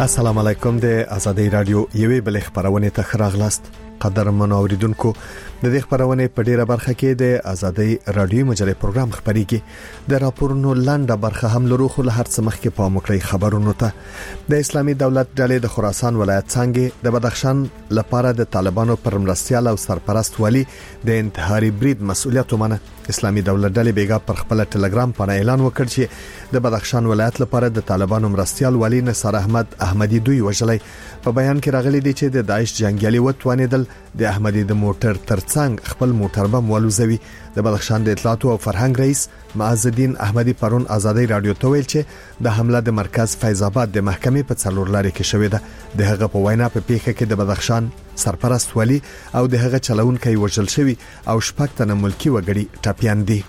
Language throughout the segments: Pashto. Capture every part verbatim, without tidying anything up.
السلام علیکم د آزادۍ رادیو یوې بل خبرونه ته خراغلاست قدر منوریدونکو د دې خبرونه په ډیره برخه کې د آزادۍ رادیو مجلې پروګرام خبريږي د راپورونو لاندې برخه هم لرو خو هر څه مخکې په مکړی خبرونو ته د اسلامي دولت ډلې د خراسان ولایت څنګه د بدخشان لپاره د طالبانو پر مرستيال او سرپرست ولی د انتحاري برید مسؤلیت ومنه اسلامي دولت ډلې بیګا پر خپل ټلګرام باندې اعلان وکړ چې د بدخشان ولایت لپاره د طالبانو مرستيال ولی نصر احمد احمدي دوی وژلې په بیان کې راغلي دي چې د داعش جنگیالي وتوانیدل د احمدي د موټر ترڅنګ خپل موټر بم ولوزوي د بدخشان د اطلاعات او فرهنګ رئیس معز الدین احمدي پرون آزادۍ رادیو ته ویل چې د حمله د مرکز فیض آباد د محکمې په څلور لارې کې شوې ده د هغه په وینا په پیښه کې د بدخشان سرپرست ولی او د هغه چلونکي وژل شوی او شپږ تنه ملکی وګړي ټاپیان دي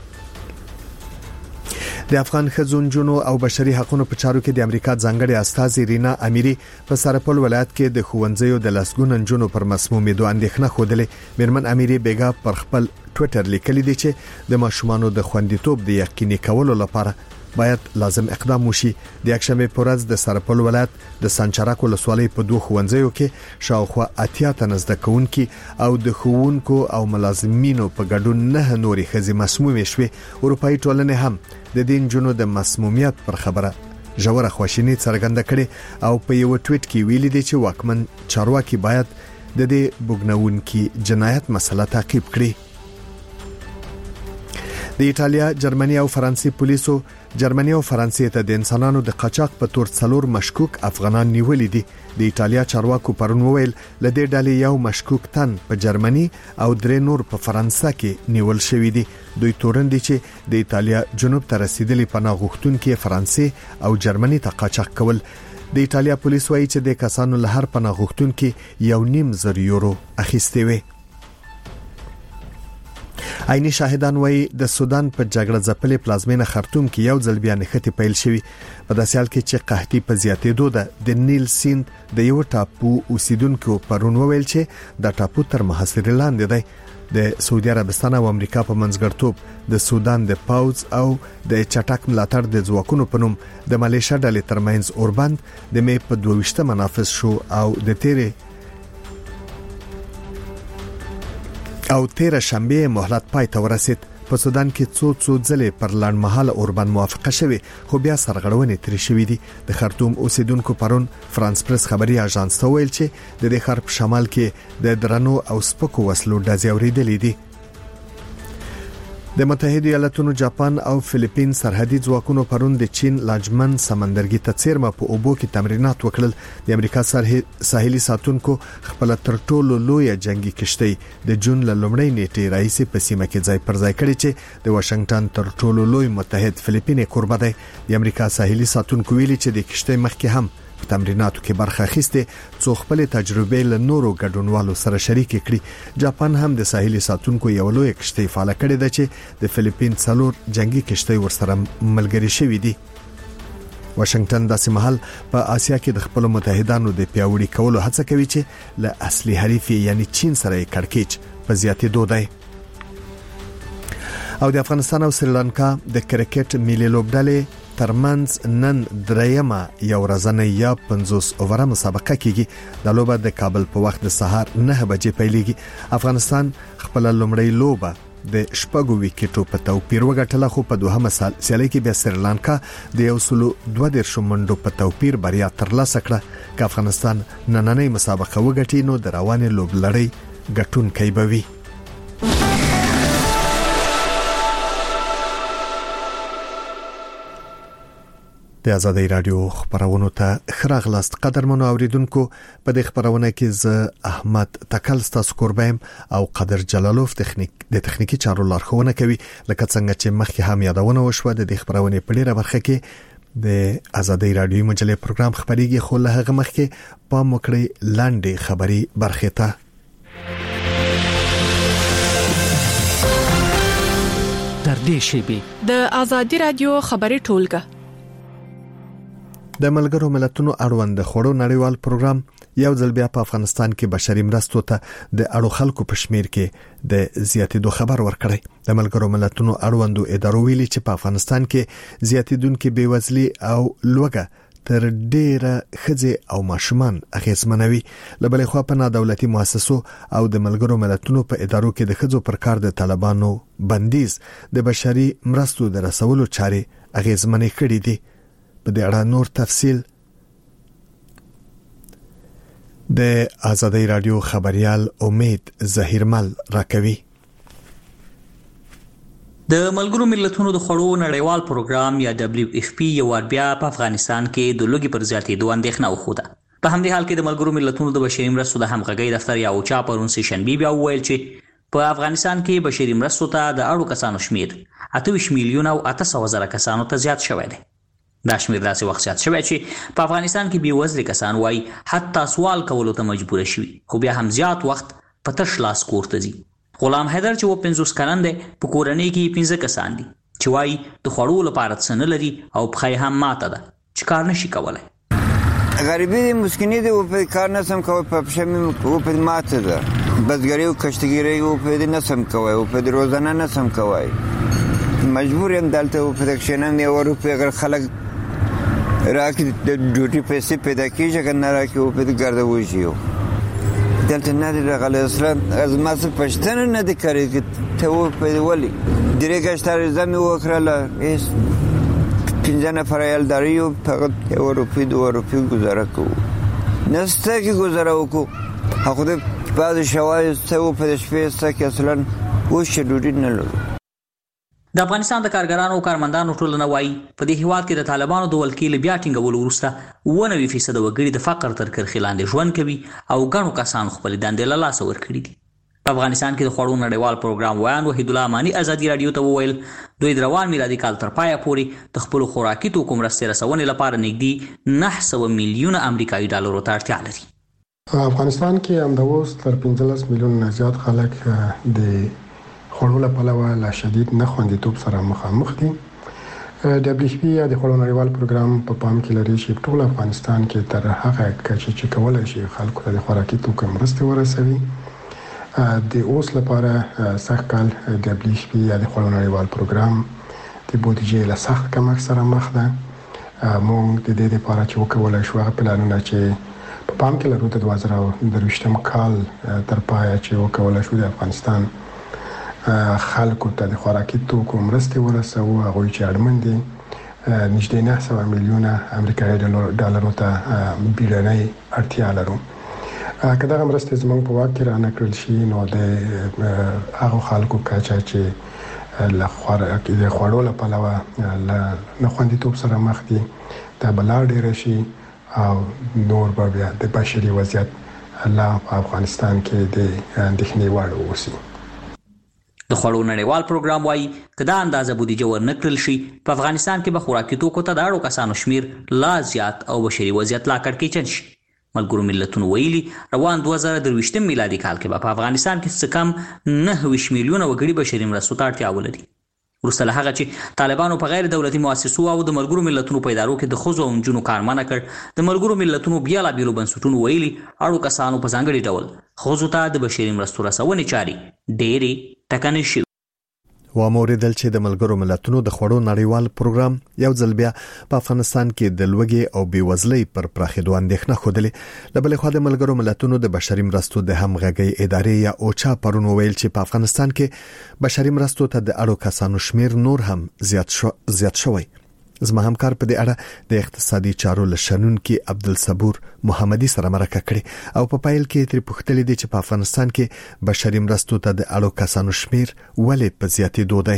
د افغان خزون جنو او بشري حقوقو په چارو کې د امریکا ځانګړي استاذ رینا اميري په سرپل ولایت کې د خوندزیو د لسګون جنو پر مسمومیت اندېښنه خوده میرمن اميري بیګا پر خپل ټوئیټر لیکلي دي چې د ماشومانو د خوندیتوب د یقیني کولو لپاره باید لازم اقدام وشي د یکشنبه پورز د سرپل ولایت د سانچارک ولسوالۍ په دوه خوندزیو کې شاوخوا اتیا تنه زده کوونکي او د خوونکو او ملازمینو په ګډون نه نوري خزي مسمومې شوې اروپאי ټولنه هم د دین جنو د مسمومیت پر خبره جوړه خوشینی څرګنده کړي او په یو ټویټ کې ویلي دي چې واکمن چارواکي باید د دې بوګنونکي جنایت مسله تعقیب کړي د ایتالیا، جرمني او فرانسې پولیسو جرمني او فرانسې ته د انسانانو د قاچاق په تور څلور مشکوک افغانان نیولې دي د ایتالیا چارواکو پرون وویل لدې ډلې یو مشکوک تن په جرمني او درې نور په فرانسه کې نیول شوی دي دوی تورن دي چې د ایتالیا جنوب ته رسیدلي پناه غوښتونکو فرانسې او جرمني ته قاچاق کول د ایتالیا پولیس وایي چې د کسانو له هر پناه غوښتونکو یو نیم زر یورو اخیستي وي عیني شاهدان وایي د سودان په جګړه ځپلې پلازمینه خرطوم کې یو ځل بیا نښتې پیل شوی په داسې حال کې چې قحطي په زیاتېدو ده د نیل سیند د یو ټاپو اوسیدونکو پرون وویل چې د ټاپو تر محاصرې لاندې دی د سعودي عربستان او امریکا په منځګړتوب د سودان د پاوز او د چټک ملاتړ د ځواکونو په نوم د ملیشیا ډلې ترمنځ اوربند د مې په دوه ویشت منافس شو او د تیرې او تیر شنبه مهلت پای ته ورسید په سودان کې څو څو ځلې پر لړمحاله اوربند موافقه شوه خو بیا سرغړونې ترې شوې دي د خرطوم اوسیدونکو پرون فرانس پریس خبري اژانس ته ویل چې د دې خرب شمال کې د درنو او سپکو وسلو ډزې اورېدلې دي د متحده ایالاتونو جاپان او فلیپین سرحدي ځواکونو پرون د چین لاجمن سمندرګي ته څیرمه په اوبو کې تمرینات وکړل د امریکا ساحلي ساتونکو خپل تر ټولو لوی جنگي کشتۍ د جون ل لومړۍ نیټې رئیس په سیمه کې ځای پر ځای کړی چې د واشنگټن تر ټولو لوی متحد فلیپین کوربه دی د امریکا ساحلي ساتونکو ویلي چې د کشتۍ مخکې هم په تمریناتو کې برخه اخیسته څو خپل تجربه له نورو ګډونوالو سره شریک کړي جاپان هم د ساحلي ساتونکو یو لوی کشتۍ فعال کړي ده چې د فلیپین څلور جنگي کشتۍ ورسره ملګری شوې دي واشنگټن داسې مهال په آسیا کې د خپل متحدانو د پیاوړي کولو هڅه کوي چې له اصلي حریف یعنی چین سره کړکېچ په زیاتېدو دی او د افغانستان او سریلانکا د کرکټ ملي لوبډلې ترمنځ نن درېمه یو ورځنۍ یا پنځوس اووره مسابقه کیږي د لوبه د کابل په وخت د سهار نه بجې پیلېږي افغانستان خپل لومړی لوبه د شپږو وکټو په توپیر وګټله خو په دوهمه سیالي کې بیا سریلانکا د یو سلو دوه دیرش منډو په توپیر بریا ترلاسه کړه چې افغانستان نننۍ مسابقه وګټي نو د روانې لوبلړۍ ګټونکی به وي د آزادۍ رادیو خبرونو ته خراغلاست قدرمنو اوریدونکو په دې خبرونه کې ز احمد تکل ستاسو قربایم او قدر جلالوف تخنیک د تخنیکی چارو لارښوونه کوي لکه څنګه چې مخکې هم یادونه وشوه د دې خبرونه په ډیره برخه کې د آزادۍ رادیو مجلې پروګرام خبريږي خو له هغه مخکې په مکړې لاندې خبري برخه ته تر دې شی د آزادۍ رادیو خبري ټولګه د ملګرو ملتونو اړوند خړو نړیوال پروګرام یو ځل بیا په افغانستان کې بشري مرستو ته د اړو خلکو په شمیر کې د زیاتېدو خبر ورکړی د ملګرو ملتونو اړوندو ادارو ویلي چې په افغانستان کې زیاتېدونکو بیوزلي او لوږه تر ډیره خځې او ماشومان اغیزمنوي. لبلې خو په نادولتي مؤسسو او د ملګرو ملتونو په ادارو کې د خځو پر کار د طالبانو بندیز د بشري مرستو د رسولو چارې اغیزمنې کړې دي. په دې اړه نور تفصیل د آزادۍ رادیو خبريال امید ظهیرمل راکوي. د ملګرو ملتونو د خوړو نړیوال پروګرام یا دبليو اف پی یو ور بیا په افغانستان کې د لوګي پر زیاتېدو اندېښنه وښوده. په همدې حال کې د ملګرو ملتونو د بشري مرستو د همغږۍ دفتر یا اوچا پرون سیشنبه بیا وویل چې په افغانستان کې بشري مرستو ته د اړو کسانو شمیر اته ویشت میلیون او اته سوه زره کسانو ته زیات شوی دی. دا شمیر داسې وخت زیات شوی چې په افغانستان کې بېوزلي کسان وایي حتی سوال کولو ته مجبور شوي، خو بیا هم زیات وخت په تش لاس کور ته ځي. غلام حیدر چې و پنځوس کلن دی، په کورنۍ کې پنځه کسان دي چې وایي د خوړو لپاره څه نه لري او پخه هم ماته ده چې کار نشي کولی. غریبی دی، مسکینی دی، و په کار نسم کوي، په پښه مې و په ماته ده، بزګري او کشتګیري و په دې نسم کوي، و په دې روزانه نسم کوي، مجبور یم دلته و په دکشنم دی ورو په اگر خلک راکې د ډیوټي پیسې پیدا کیږي که نه راکې و په دې ګرده وژي. دلته نه دی راغلی اصلا از ما څه پوښتنه نه دی کړې چې ته و په دې ولې درې کاشته عریضه مې وکړله، هېڅ پنځه نفره یلداري یو، فقط یوه روپۍ دوه روپۍ ګزاره کوو، نسته کې ګزاره وکړو. خو د بعضې شوایو څه و په دې شپې څه کې اصلا اوس چې ډوډۍ نه لرو. د افغانستان د کارګرانو او کارمندانو ټولنه وایي په دې هیواد کې د طالبانو د ولکې له بیا ټینګولو وروسته اووه نوي فیصده وګړي د فقر تر کرښې لاندې ژوند کوي او ګڼو کسانو خپلې دندې له لاسه ورکړي دي. په افغانستان کې د خوړو نړیوال پروګرام ویان وحید الله اماني ازادي رادیو ته وویل دوی د روان میلادي کال تر پایه پورې د خپلو خوراکي توکو مرستې رسونې لپاره نږدې نهه سوه میلیونه امریکایي ډالرو ته اړتیا لري. افغانستان کې همدا اوس تر پنځلس میلیونه نه زیات خلک د خوړو له پلوه له شدید نه خوندیتوب سره مخامخ دي. دبليو اف پی یا د خوړو نړیوال پروګرام په پام کې لري چې ټول افغانستان کې تر هغه کچې چې کولای شي خلکو ته د خوراکي توکو مرستې ورسوي. د اوس لپاره سږ کال دبليو اف پی یا د خوړو نړیوال پروګرام د بودیجې له سخت کمښت سره مخ ده. موږ د دې لپاره چې وکولای شو هغه پلانونه چې په پام کې لرو د دوه زره درویشتم کال تر پایه چې وکولای شو د افغانستان خلکو ته د خوراکي توکو مرستې ورسوو. هغوی چې اړمن دي نږدې نهه سوه میلیونه امریکایي ډالرو ته بیړنۍ اړتیا لرو. که دغه مرستې زموږ په واک کې رانه کړل شي نو د هغو خلکو کچه چې له خوړو له پلوه له ناخوندیتوب سره مخ دي دا به لا ډېره شي او نور به بیا د بشري وضعیت لا په افغانستان کې د اندېښنې وړ واوسي. د خوړو نړیوال پروګرام وایي که دا اندازه بودیجه ورنه کړل شي په افغانستان کې به خوراکي توکو ته د اړو کسانو شمیر لا زیات او بشري وضعیت لا کړکېچن شي. ملګرو ملتونو ویلي روان دوه زره درویشتم میلادي کال کې به په افغانستان کې څه کم نهه ویشت میلیونه وګړي بشري مرستو ته اړتیا ولري. وروسته له هغه چې طالبانو په غیر دولتي مؤسسو او د ملګرو ملتونو په ادارو کې د ښځو او نجونو کار منع کړ، د ملګرو ملتونو بېلابېلو بنسټونو ویلي اړو کسانو په ځانګړي ډول ښځو ته د بشري مرستو رسونې چارې ډېرې ټکنۍ شوې. و موریدل چې د ملګرو ملتونو د خوړو نړیوال پروګرام یو ځل بیا په افغانستان کې د لوږې او بیوزلۍ پر پراخېدو اندېښنه ښودلې. له بلې خوا د ملګرو ملتونو د بشري مرستو د همغږۍ ادارې یا اوچا پرون وویل چې په افغانستان کې بشري مرستو ته د اړو کسانو شمیر نور هم زیات شو زیات شوی. زما همکار په دې اړه د اقتصادي چارو لشنونکي عبدالصبور محمدي سره مرکه کړې او په پایل کې تر پوښتنې دي چې په افغانستان کې بشري مرستو ته د اړو کسانو شمیر ولې په زیاتېدو دی.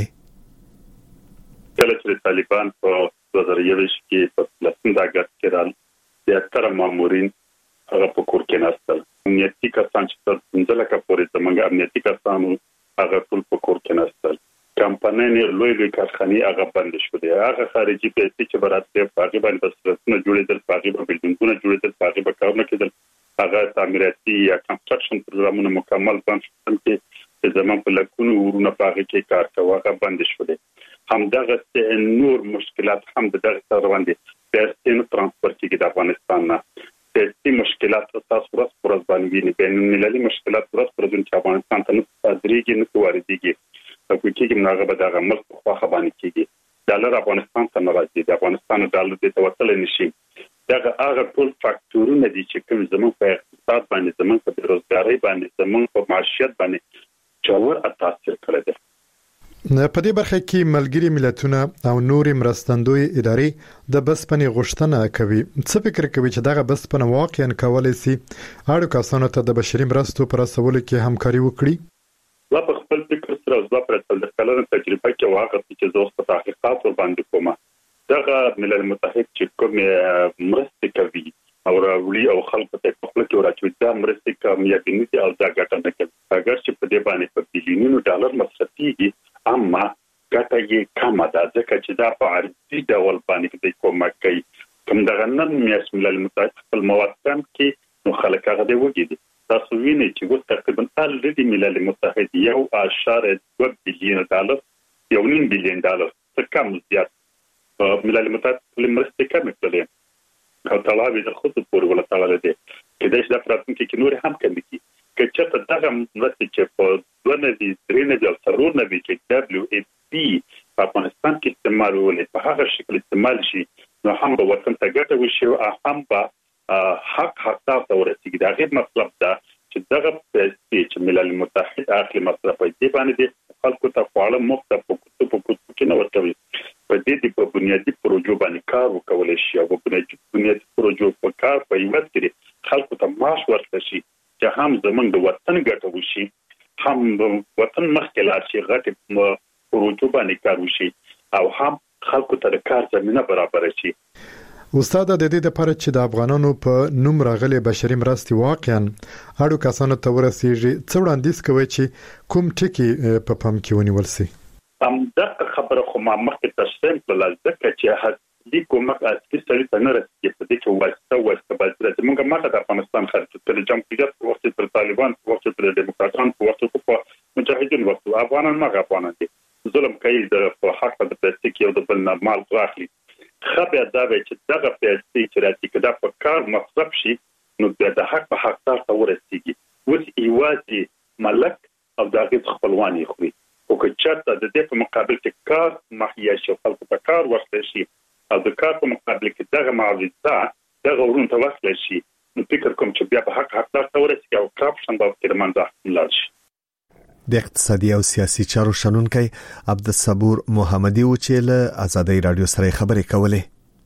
کله چې طالبان په دوه زره یوویشت کې په لسم د اګست کې رال زیاتره مامورین هغه په کور کې ناستل. امنیتي کسان چې تر پنځه لکه پورې زموږ امنیتي کسانو هغه ټول په کور کې ناستل. کمپنۍ لوی لوی کارخانې هغه بند شوې. هغه خارجي پیسې چې برابر په هغه باندې بسرتونه جوړېدل، په هغه باندې بلډینګونه جوړېدل، په هغه باندې کارونه کېدل. هغه تعمیراتي یا کنستراکشن پروګرامونه مکمل بند شول چې زموږ په لکونو ورونه په هغه کې کار کوي، هغه بند شوې. همدغه نور مشکلات هم دغه سره روان دي. پیسې نه ترانسفر کېږي د افغانستان نه. پیسې مشکلات تاسو ورځ پر ورځ باندې ویني. بین المللي مشکلات ورځ پر ورځ چې افغانستان ته نه صادرېږي نه واردېږي. په کې کې ناغه به د ملک په خوا باندې کېږي. ډالر افغانستان ته نه راځي. د افغانستان ډالر د توتل نشي. دا هغه ټول فاکتورونه دي چې کوم زموږ په اقتصاد باندې زموږ په بیروزګارۍ باندې زموږ په معیشت باندې جوړ تاثیر کړی دی. په دې برخه کې ملګری ملتونه او نورې مرستندوی ادارې د بسپنې غوښتنه کوي. څه فکر کوي چې دغه بسپنه واقعا کولای شي اړو کسانو ته د بشري مرستو پر رسولو کې همکاري وکړي؟ زه په خپل فکر سره زه پر څلور کلونو تجربه کې واقع چې زه په تحقیقات ور باندې کوم. دغه ملل متحد چې کوم مرستې کوي او راوړي او خلکو ته په خپل کې ورچوي دا مرستې کامیابی نه دي او دا ګټه نه کوي. اگر چې په دې باندې په بلیونونو ډالر مصرفيږي اما ګټه یې کمه ده ځکه چې دا په عرضي ډول باندې د کومک کوي. کوم دغه نن میاش ملل متحد خپل مواد کم کې نو خلک هغه دی وګړي. تاسو وینئ چې وخت تقریبا الریډي ملل متحد یو اشاره دوه بلیون ډالر یو نیم بلیون ډالر څخه کم زیات ملل متحد لمرستې کم کړل او طلب د خود پور ولا طلب دي کله چې د فرانسې کې نور هم کم دي که چې دغه مرستې چې په دونه دي درې نه د ضرور نه وي چې دبليو اي پي په افغانستان کې استعمال ولې په هغه شکل استعمال شي نو هم به وطن ته ګټه وشي او هم به حق حق ته ورسیږي. دا غیر مطلب دا چې دغه پیسې چې ملل متحد اخلي مصرف یې باندې خلکو ته فعال مفت په کوڅو په کوڅو کې نه ورکوي. په دې د په بنیادی پروژو باندې کار وکول شي او په بنیادی پروژو په کار په یوه کې خلکو ته معاش ورکړي شي چې هم زمونږ د وطن ګټه وشي هم وطن مخکې لاړ شي غټ پروژو باندې کار وشي او هم خلکو ته کار زمينه برابر شي. استاد د دې لپاره چې د افغانانو په نوم راغلي بشري مرستې واقعا اړو کسانو ته ورسیږي څو وړاندیز کوي چې کوم ټکی په پام کې ونیول شي؟ ام دا خبره خو ما مخکې تشریح کړل ځکه چې هڅې کومک اصلي سړي ته نه رسیږي په دې کې واسطه واسطه باید موږ مخه د افغانستان خرڅ تر جمهوریت په وخت پر طالبان په وخت پر دیموکراتان په وخت په مجاهدین وخت افغانان مغه افغانان دي ظلم کوي د په حق د پلاستیک یو د بل مال واخلي. خبر دا به چې دغه پیسې چې راځي کدا په کار مصرف شي نو د حق په حق ته ورسیږي. وس ایوازي ملک او دغه خپلوانی خوري او که چاته د دې په مقابل کې کار مخیا شي خلکو ته کار ورکړي شي او د کار په مقابل کې دغه معاوضه دغه ورون ته ورکړي شي نو فکر کوم چې بیا په حق حق ته ورسیږي او کرپشن به تر منځه لاړ شي. د اقتصادي او سیاسي چارو شنونکي عبدالصبور محمدي و چې له آزادۍ رادیو سره خبرې کولې.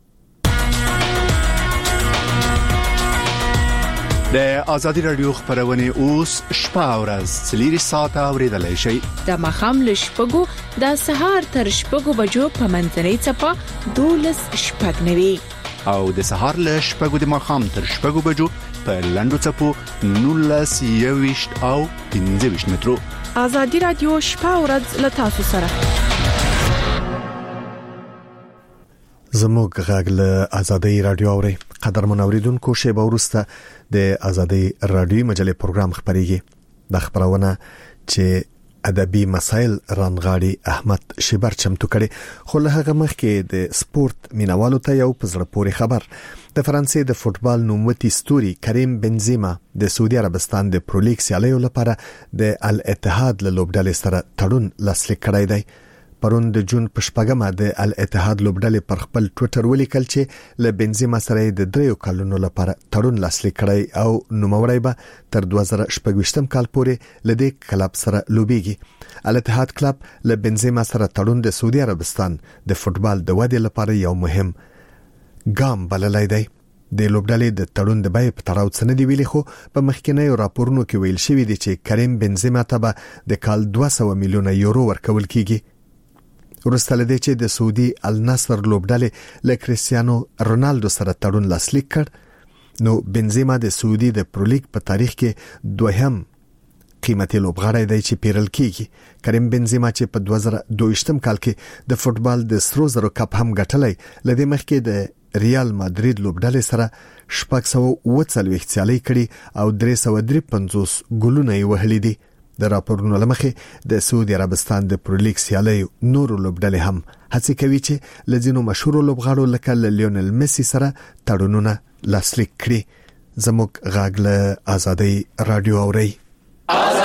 د آزادۍ رادیو خبرونه اوس شپه او ورځ څلور ساعته اوریدلای شئ. د مخام له شپږو د سهار تر شپږو بجو په منځنۍ چپه دولس شپږ نوي او د سهار له شپږو د مخام تر شپږو بجو په لندو چپو نولس یويشت او پنځه ویشت مترو. آزادۍ رادیو شپه او ورځ له تاسو سره. زموږ غږ له آزادۍ رادیو اوري. قدرمن اوریدونکو شیبه ورسته د آزادۍ رادیو مجلې پروګرام خبريږي. د خبرونه چې ادبي مسایل رانغاړي احمد شیبر چمتو کړي خو له هغه مخکې د سپورت مینوالو ته یو پزړه پوري خبر. د فرانسې د فوتبال نوموتي ستوري کریم بنزیما د سعودي عربستان د پرو لیګ سیالیو لپاره د الاتحاد له لوبډلې سره تړون لاسلیک کړی دی. پرون د جون په شپږمه د الاتحاد لوبډلې پر خپل ټوئیټر ولیکل چې له بنزیما سره د دریو کلونو لپاره تړون لاسلیک کړی او نوموړی به تر دوه زره شپږ کال پورې له دې کلب سره لوبيږي. الاتحاد کلب له بنزیما سره تړون د سعودي عربستان د فوتبال د ودې لپاره یو مهم ګام بللی دی. د لوبډلې د تړون د بای په تړاو څنګه دی ویلي خو په مخکینی راپورونو کې ویل شوی دی چې کریم بنزیما ته به د کال دوه سوه میلیونه یورو ورکول کیږي. ورسته لدی چې د سعودي النصر لوبډلې له کریستیانو رونالدو سره تړون لاسلیک کړ نو بنزیما د سعودي د پرو لیګ په تاریخ کې دوهم قیمتي لوبغاړی دی چې پیرل کیږي. کریم بنزیما چې په دوه زره دوه کال کې د فوتبال د سرو زرو کپ هم ګټلی لدی مخکې د ریال مادرید لوبډلې سره شپږ سوه اووه څلوېښت سیالۍ کړي او درې سوه درې پنځوس ګولونه یې وهلي دي. د راپورونو لمخې د سعودي عربستان د پرو لیګ سیالۍ نورو لوبډلې هم هڅه کوي چې لزینو مشهور لوبغاړو لکه لیونل میسی سره تړونونه لاسلیک کړي. زموږ غاګله آزادۍ رادیو اوري.